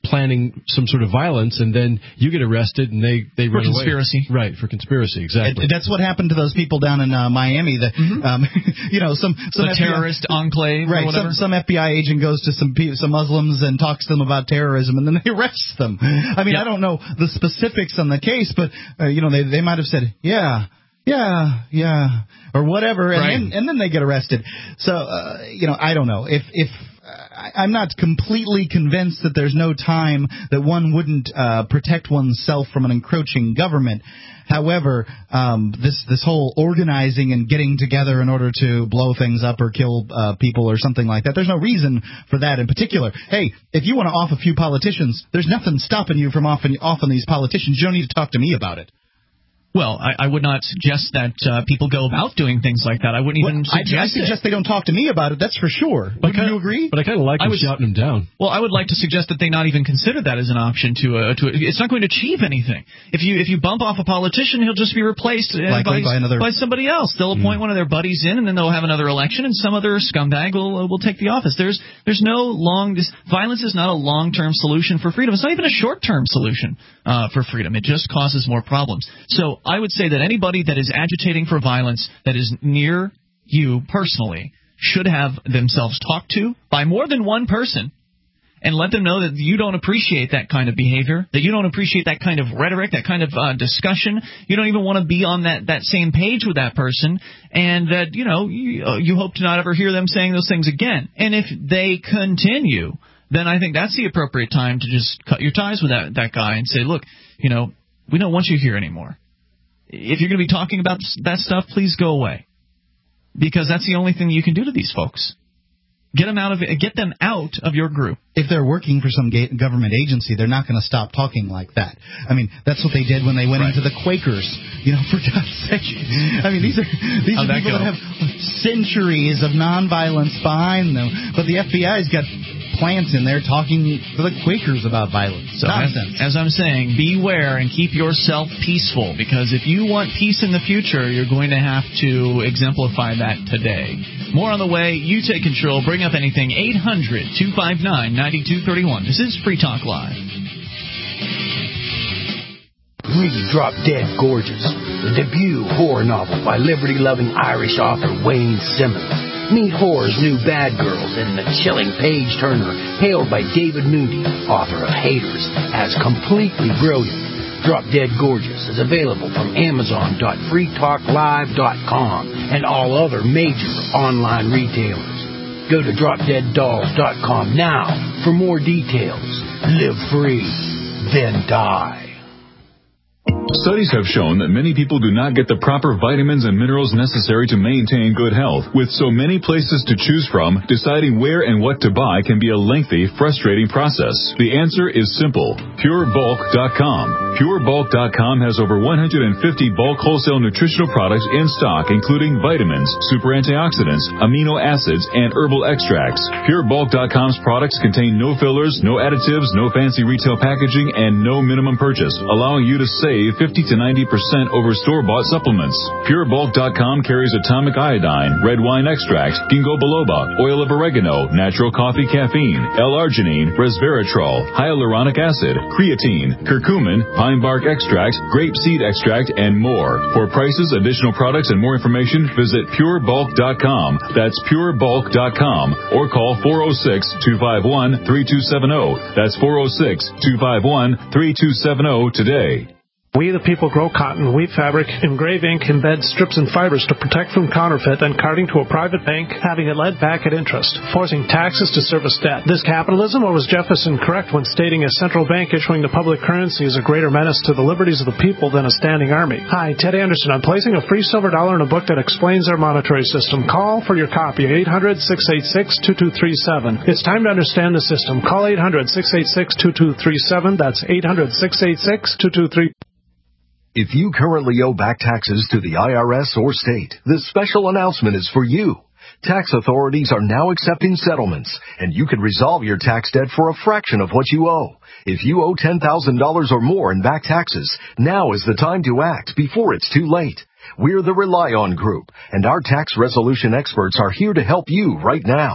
planning some sort of violence, and then you get arrested and they, they for run conspiracy. away. Right, for conspiracy, exactly. And that's what happened to those people down in uh, Miami. That mm-hmm. um, you know, some some the F B I, terrorist enclave, right? Or whatever. Some, some F B I agent goes to some some Muslims and talks to them about terrorism, and then they arrest them. I mean, yep. I don't know the specifics on the case, but uh, you know, they they might have said, yeah. Yeah, yeah, or whatever, and, right. then, and then they get arrested. So, uh, you know, I don't know. If if uh, I'm not completely convinced that there's no time that one wouldn't uh, protect oneself from an encroaching government. However, um, this this whole organizing and getting together in order to blow things up or kill uh, people or something like that, there's no reason for that in particular. Hey, if you want to off a few politicians, there's nothing stopping you from offing, offing these politicians. You don't need to talk to me about it. Well, I, I would not suggest that uh, people go about doing things like that. I wouldn't even well, suggest I, I suggest it. They don't talk to me about it, that's for sure. Would you agree? But I kind of like them shouting them down. Well, I would like to suggest that they not even consider that as an option to uh, to. It's not going to achieve anything. If you if you bump off a politician, he'll just be replaced uh, by, by, another... by somebody else. They'll appoint mm. one of their buddies in, and then they'll have another election, and some other scumbag will uh, will take the office. There's there's no long. This, violence is not a long-term solution for freedom. It's not even a short-term solution uh, for freedom. It just causes more problems. So I would say that anybody that is agitating for violence that is near you personally should have themselves talked to by more than one person and let them know that you don't appreciate that kind of behavior, that you don't appreciate that kind of rhetoric, that kind of uh, discussion. You don't even want to be on that, that same page with that person, and that, you know, you, uh, you hope to not ever hear them saying those things again. And if they continue, then I think that's the appropriate time to just cut your ties with that, that guy and say, look, you know, we don't want you here anymore. If you're going to be talking about that stuff, please go away, because that's the only thing you can do to these folks. Get them out of get them out of your group. If they're working for some government agency, they're not going to stop talking like that. I mean, that's what they did when they went right. into the Quakers. You know, for God's sake. I mean, these are these How'd are people that, that have centuries of nonviolence behind them, but the F B I's got plants in there talking to the Quakers about violence. So Nonsense. As, as I'm saying, beware and keep yourself peaceful, because if you want peace in the future, you're going to have to exemplify that today. More on the way. You take control. Bring up anything. eight hundred two five nine nine two three one. This is Free Talk Live. Read Drop Dead Gorgeous, the debut horror novel by liberty-loving Irish author Wayne Simmons. Meet horror's new bad girls in the chilling page-turner, hailed by David Moody, author of Haters, as completely brilliant. Drop Dead Gorgeous is available from Amazon dot free talk live dot com and all other major online retailers. Go to drop dead dolls dot com now for more details. Live free, then die. Studies have shown that many people do not get the proper vitamins and minerals necessary to maintain good health. With so many places to choose from, deciding where and what to buy can be a lengthy, frustrating process. The answer is simple. pure bulk dot com. pure bulk dot com has over one hundred fifty bulk wholesale nutritional products in stock, including vitamins, super antioxidants, amino acids, and herbal extracts. pure bulk dot com's products contain no fillers, no additives, no fancy retail packaging, and no minimum purchase, allowing you to save fifty to ninety percent over store-bought supplements. pure bulk dot com carries atomic iodine, red wine extracts, ginkgo biloba, oil of oregano, natural coffee caffeine, L-arginine, resveratrol, hyaluronic acid, creatine, curcumin, pine bark extract, grape seed extract, and more. For prices, additional products, and more information, visit pure bulk dot com. That's pure bulk dot com. Or call four oh six, two five one, three two seven oh. That's four oh six, two five one, three two seven oh today. We the people grow cotton, weave fabric, engrave ink, embed strips and fibers to protect from counterfeit and carting to a private bank, having it led back at interest, forcing taxes to service debt. This capitalism, or was Jefferson correct when stating a central bank issuing the public currency is a greater menace to the liberties of the people than a standing army? Hi, Ted Anderson. I'm placing a free silver dollar in a book that explains our monetary system. Call for your copy, eight hundred, six eight six, two two three seven. It's time to understand the system. Call eight hundred, six eight six, two two three seven. That's eight hundred, six eight six, two two three seven. If you currently owe back taxes to the I R S or state, this special announcement is for you. Tax authorities are now accepting settlements, and you can resolve your tax debt for a fraction of what you owe. If you owe ten thousand dollars or more in back taxes, now is the time to act before it's too late. We're the Rely On Group, and our tax resolution experts are here to help you right now.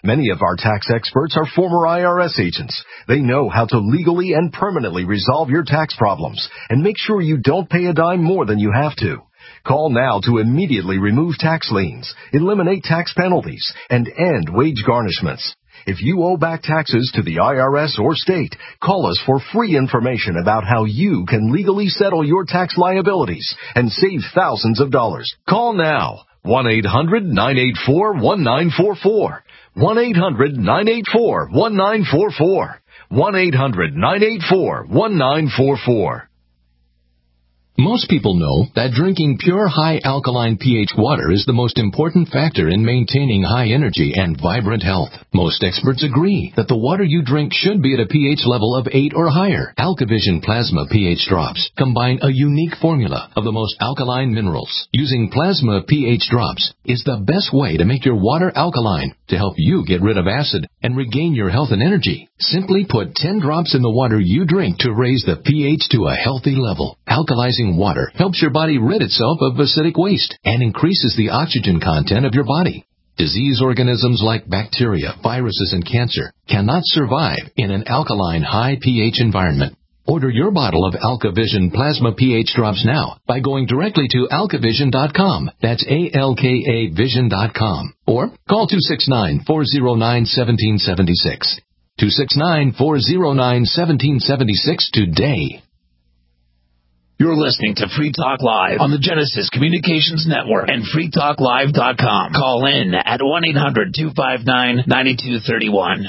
Many of our tax experts are former I R S agents. They know how to legally and permanently resolve your tax problems and make sure you don't pay a dime more than you have to. Call now to immediately remove tax liens, eliminate tax penalties, and end wage garnishments. If you owe back taxes to the I R S or state, call us for free information about how you can legally settle your tax liabilities and save thousands of dollars. Call now. one eight hundred nine eight four one nine four four. one eight hundred nine eight four one nine four four. one eight hundred nine eight four one nine four four. Most people know that drinking pure high alkaline pH water is the most important factor in maintaining high energy and vibrant health. Most experts agree that the water you drink should be at a pH level of eight or higher. AlkaVision Plasma pH drops combine a unique formula of the most alkaline minerals. Using Plasma pH drops is the best way to make your water alkaline to help you get rid of acid and regain your health and energy. Simply put ten drops in the water you drink to raise the pH to a healthy level. Alkalizing water helps your body rid itself of acidic waste and increases the oxygen content of your body. Disease organisms like bacteria, viruses, and cancer cannot survive in an alkaline high pH environment. Order your bottle of AlkaVision Plasma pH drops now by going directly to alka vision dot com. That's A L K A vision dot com. Or call two six nine, four zero nine, one seven seven six. two six nine, four zero nine, one seven seven six today. You're listening to Free Talk Live on the Genesis Communications Network and free talk live dot com. Call in at one eight hundred two five nine nine two three one.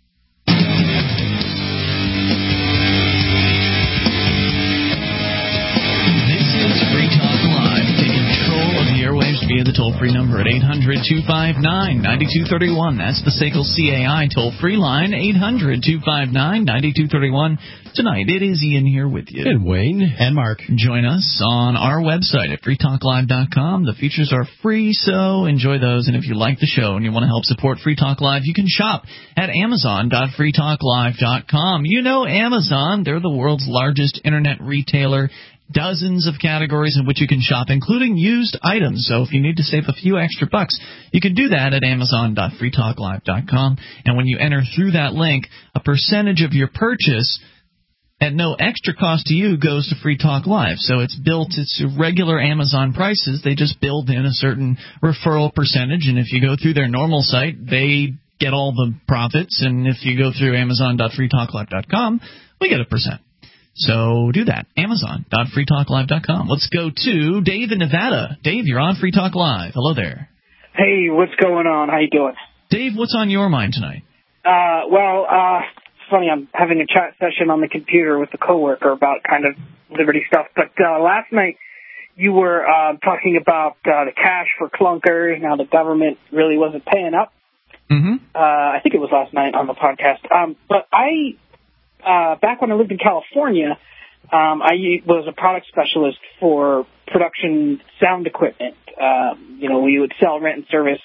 Via the toll-free number at eight hundred two five nine nine two three one. That's the S A C L C A I toll-free line, eight hundred two five nine nine two three one. Tonight, it is Ian here with you. And Wayne. And Mark. Join us on our website at free talk live dot com. The features are free, so enjoy those. And if you like the show and you want to help support Free Talk Live, you can shop at amazon dot free talk live dot com. You know Amazon. They're the world's largest internet retailer. Dozens of categories in which you can shop, including used items. So if you need to save a few extra bucks, you can do that at amazon dot free talk live dot com. And when you enter through that link, a percentage of your purchase at no extra cost to you goes to Free Talk Live. So it's built, it's regular Amazon prices. They just build in a certain referral percentage. And if you go through their normal site, they get all the profits. And if you go through amazon dot free talk live dot com, we get a percent. So do that. amazon dot free talk live dot com. Let's go to Dave in Nevada. Dave, you're on Free Talk Live. Hello there. Hey, what's going on? How you doing? Dave, what's on your mind tonight? Uh, well, uh, it's funny. I'm having a chat session on the computer with a coworker about kind of Liberty stuff. But uh, last night you were uh, talking about uh, the cash for clunkers, how the government really wasn't paying up. Mm-hmm. Uh, I think it was last night on the podcast. Um, but I... Uh, back when I lived in California, um, I was a product specialist for production sound equipment. Um, you know, we would sell, rent, and service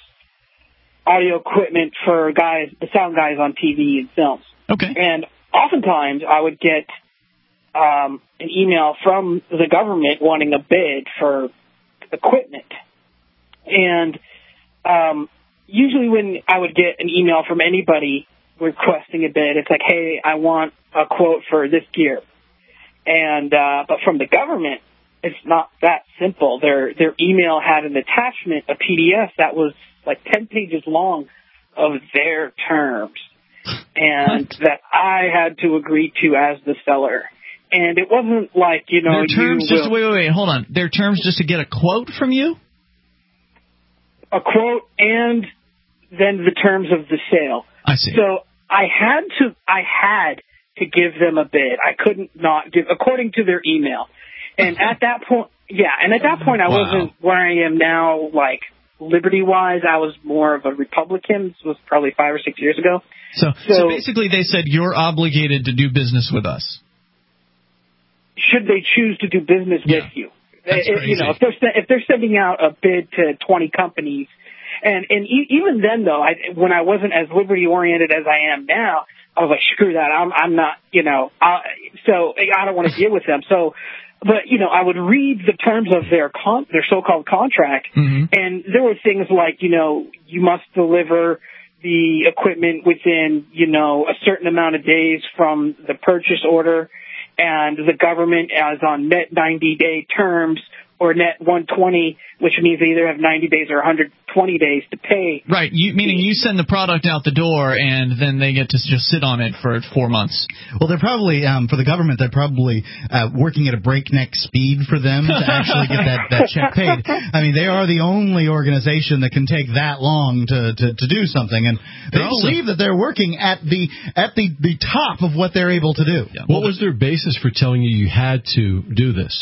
audio equipment for guys, the sound guys on T V and films. Okay. And oftentimes I would get um, an email from the government wanting a bid for equipment. And um, usually when I would get an email from anybody requesting a bid, it's like, hey, I want a quote for this gear. And uh, but from the government, it's not that simple. Their their email had an attachment, a P D F that was like ten pages long of their terms, and that I had to agree to as the seller. And it wasn't like, you know, their terms you just will, wait, wait, wait, hold on. Their terms just to get a quote from you? A quote and then the terms of the sale. I see. So I had to, I had to give them a bid. I couldn't not give, according to their email. And at that point, yeah, and at that point I Wow. wasn't where I am now, like, liberty-wise. I was more of a Republican. This was probably five or six years ago. So, so, So- basically they said you're obligated to do business with us. Should they choose to do business Yeah. with you? That's Uh, crazy. You know, if they're se- if they're sending out a bid to twenty companies, and and e- even then though, I, when I wasn't as liberty oriented as I am now, I was like, screw that, I'm I'm not, you know, I, so I don't want to deal with them. So, but you know, I would read the terms of their con- their so-called contract, Mm-hmm. and there were things like, you know, you must deliver the equipment within, you know, a certain amount of days from the purchase order, and the government is on net ninety-day terms or net one twenty, which means they either have ninety days or one hundred twenty days to pay. Right, you, meaning you send the product out the door, and then they get to just sit on it for four months. Well, they're probably, um, for the government, they're probably uh, working at a breakneck speed for them to actually get that, that check paid. I mean, they are the only organization that can take that long to, to, to do something, and they Also- believe that they're working at the at the, the top of what they're able to do. Yeah. What was their basis for telling you you had to do this?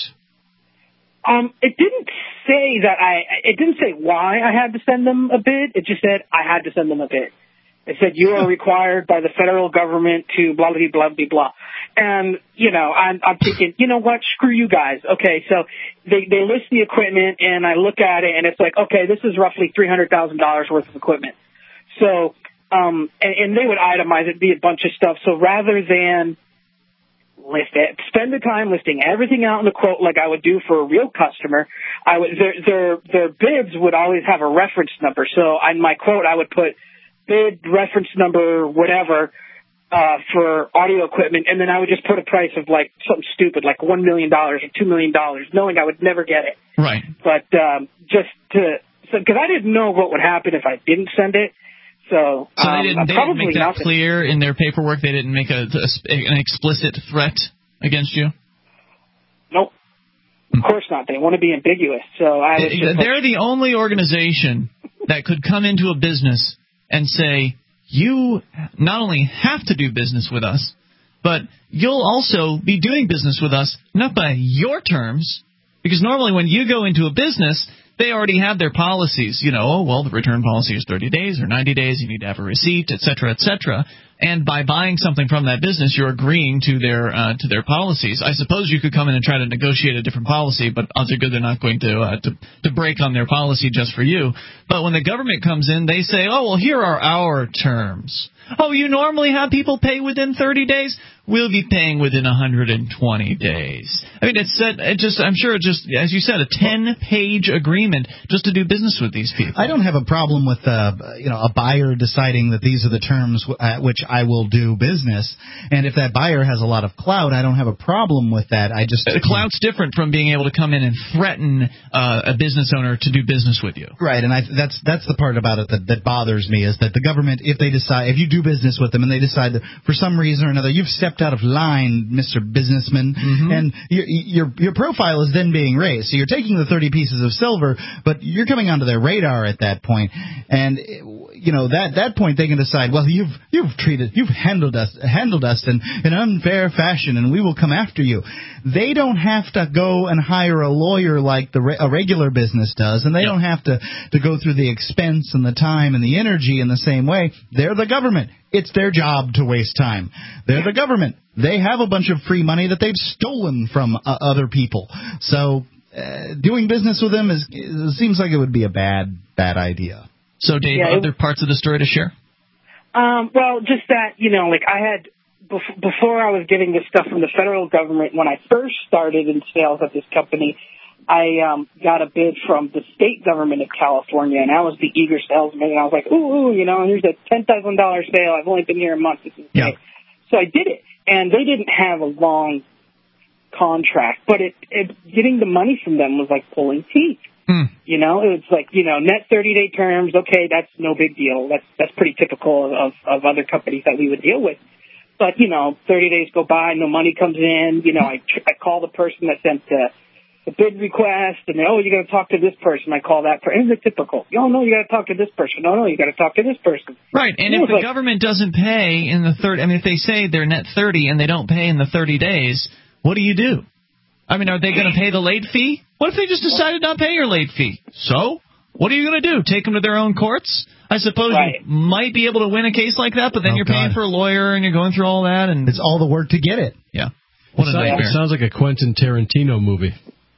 Um, it didn't say that I, it didn't say why I had to send them a bid. It just said I had to send them a bid. It said you are required by the federal government to blah, blah, blah, blah, blah. And, you know, I'm, I'm thinking, you know what, screw you guys. Okay, so they, they list the equipment, and I look at it, and it's like, okay, this is roughly three hundred thousand dollars worth of equipment. So, um, and, and they would itemize it, be a bunch of stuff. So rather than list it, spend the time listing everything out in the quote like I would do for a real customer, I would, their, their, their bids would always have a reference number. So on my quote, I would put bid reference number, whatever, uh, for audio equipment. And then I would just put a price of like something stupid, like one million dollars or two million dollars, knowing I would never get it. Right. But, um, just to, so, cause I didn't know what would happen if I didn't send it. So, So um, they didn't, they didn't probably make that nothing. clear in their paperwork? They didn't make a, a an explicit threat against you? Nope. Of course not. They want to be ambiguous. So I was just They're the only organization that could come into a business and say, you not only have to do business with us, but you'll also be doing business with us, not by your terms, because normally when you go into a business, they already have their policies. You know, oh, well, the return policy is thirty days or ninety days. You need to have a receipt, et cetera, et cetera. And by buying something from that business, you're agreeing to their uh, to their policies. I suppose you could come in and try to negotiate a different policy, but odds are good they're not going to, uh, to to break on their policy just for you. But when the government comes in, they say, oh, well, here are our terms. Oh, you normally have people pay within thirty days? We'll be paying within one hundred twenty days. I mean, it's said, it just, I'm sure, just as you said, a ten-page agreement just to do business with these people. I don't have a problem with uh, you know a buyer deciding that these are the terms w- at which I will do business, and if that buyer has a lot of clout, I don't have a problem with that. I just the clout's different from being able to come in and threaten uh, a business owner to do business with you. Right, and I, that's that's the part about it that, that bothers me, is that the government, if they decide, if you do business with them and they decide that for some reason or another you've stepped out of line, Mister Businessman, mm-hmm. and your, your your profile is then being raised. So you're taking the thirty pieces of silver, but you're coming onto their radar at that point, and you know that that point they can decide, well, you've you've treated you've handled us handled us in an unfair fashion, and we will come after you. They don't have to go and hire a lawyer like the a regular business does, and they yep. don't have to to go through the expense and the time and the energy in the same way. They're the government. It's their job to waste time. They're the government. They have a bunch of free money that they've stolen from uh, other people. So uh, doing business with them is it seems like it would be a bad bad idea. So, Dave, yeah, other parts of the story to share? Um, well, just that, you know, like I had, bef- before I was getting this stuff from the federal government, when I first started in sales at this company, I um, got a bid from the state government of California, and I was the eager salesman, and I was like, ooh, ooh you know, here's a ten thousand dollars sale. I've only been here a month. This is yeah. great. So I did it, and they didn't have a long contract, but it, it getting the money from them was like pulling teeth. Hmm. You know, it's like, you know, net thirty-day terms, okay, that's no big deal. That's that's pretty typical of, of other companies that we would deal with. But, you know, thirty days go by, no money comes in. You know, I, I call the person that sent the, the bid request, and they, oh, you got to talk to this person. I call that person. It's typical. Oh, no, you got to talk to this person. No, no, you got to talk to this person. Right, and if the like, government doesn't pay in the third, I mean, if they say they're net thirty and they don't pay in the thirty days, what do you do? I mean, are they going to pay the late fee? What if they just decided not to pay your late fee? So, what are you going to do? Take them to their own courts? I suppose right. you might be able to win a case like that, but then oh, you're paying God. for a lawyer and you're going through all that, and it's all the work to get it. Yeah, what it, a sounds, nightmare. It sounds like a Quentin Tarantino movie.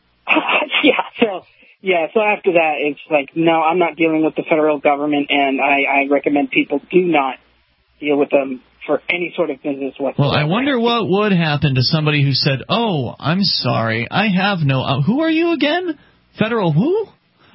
yeah. So, yeah. So after that, it's like, no, I'm not dealing with the federal government, and I, I recommend people do not deal with them for any sort of business whatsoever. Well, I wonder what would happen to somebody who said, oh, I'm sorry, I have no... Uh, who are you again? Federal who?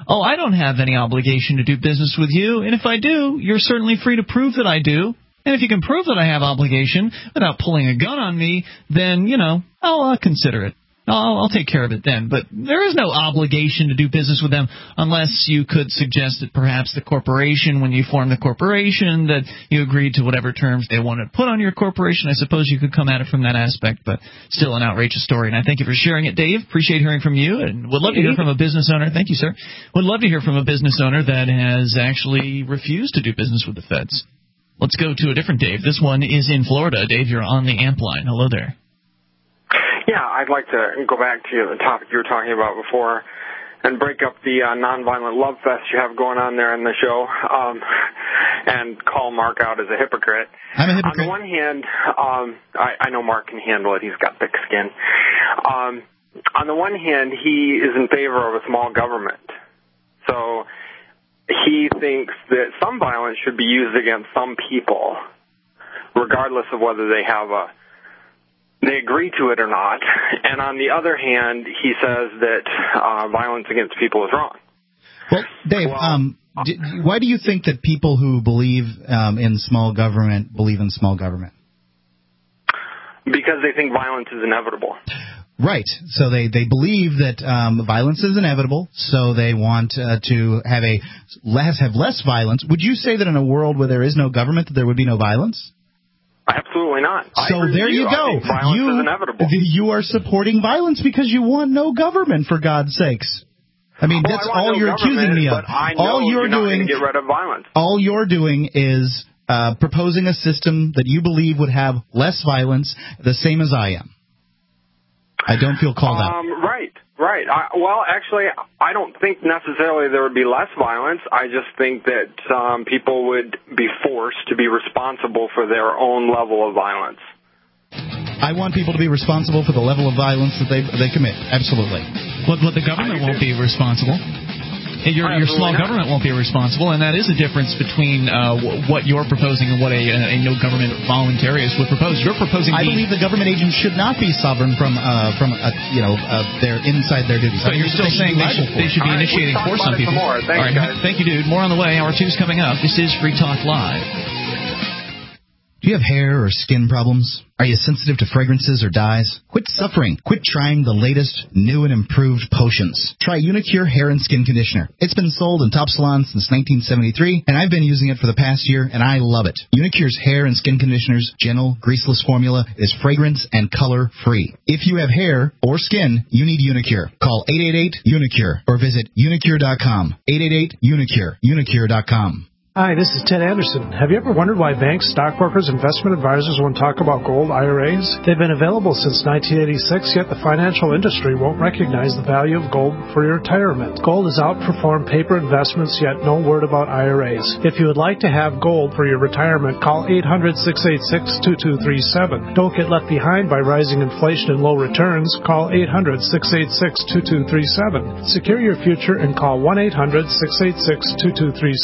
oh, I don't have any obligation to do business with you, and if I do, you're certainly free to prove that I do. And if you can prove that I have obligation without pulling a gun on me, then, you know, I'll uh, consider it. I'll, I'll take care of it then. But there is no obligation to do business with them unless you could suggest that perhaps the corporation, when you form the corporation, that you agreed to whatever terms they wanted to put on your corporation. I suppose you could come at it from that aspect, but still an outrageous story. And I thank you for sharing it, Dave. Appreciate hearing from you, and would love to hear from a business owner. Thank you, sir. Would love to hear from a business owner that has actually refused to do business with the feds. Let's go to a different Dave. This one is in Florida. Dave, you're on the amp line. Hello there. Yeah, I'd like to go back to the topic you were talking about before and break up the uh, nonviolent love fest you have going on there in the show um, and call Mark out as a hypocrite. I'm a hypocrite. On the one hand, um, I, I know Mark can handle it. He's got thick skin. Um, on the one hand, he is in favor of a small government. So he thinks that some violence should be used against some people, regardless of whether they have a they agree to it or not. And on the other hand, he says that uh, violence against people is wrong. Well, Dave, well, um, d- why do you think that people who believe um, in small government believe in small government? Because they think violence is inevitable. Right. So they, they believe that um, violence is inevitable, so they want uh, to have a less have less violence. Would you say that in a world where there is no government that there would be no violence? Absolutely not. So there you, you go. You, you are supporting violence because you want no government, for God's sakes. I mean, well, that's I all no you're accusing me of. But I know all you're, you're not doing, going to get rid of violence. All you're doing is uh, proposing a system that you believe would have less violence, the same as I am. I don't feel called um, out. Right. Right. I, well, actually, I don't think necessarily there would be less violence. I just think that um, people would be forced to be responsible for their own level of violence. I want people to be responsible for the level of violence that they they commit. Absolutely. But, but the government won't be responsible. Your, your small government won't be responsible, and that is a difference between uh, w- what you're proposing and what a, a, a no-government voluntarist would propose. You're proposing. I the, believe the government agents should not be sovereign from uh, from uh, you know uh, their inside their duties. So you're still saying they should, they should be All initiating right, for some people. some more. Thanks, All right, guys. Thank you, dude. More on the way. Hour two's coming up. This is Free Talk Live. Do you have hair or skin problems? Are you sensitive to fragrances or dyes? Quit suffering. Quit trying the latest, new and improved potions. Try Unicure Hair and Skin Conditioner. It's been sold in top salons since nineteen seventy-three, and I've been using it for the past year, and I love it. Unicure's Hair and Skin Conditioner's gentle, greaseless formula is fragrance and color-free. If you have hair or skin, you need Unicure. Call eight eight eight, UNICURE or visit unicure dot com. eight eight eight, UNICURE. unicure dot com. Hi, this is Ted Anderson. Have you ever wondered why banks, stockbrokers, investment advisors won't talk about gold I R As? They've been available since nineteen eighty-six, yet the financial industry won't recognize the value of gold for your retirement. Gold has outperformed paper investments, yet no word about I R As. If you would like to have gold for your retirement, call eight hundred, six eight six, two two three seven. Don't get left behind by rising inflation and low returns. Call eight hundred, six eight six, two two three seven. Secure your future and call one eight hundred, six eight six, two two three seven.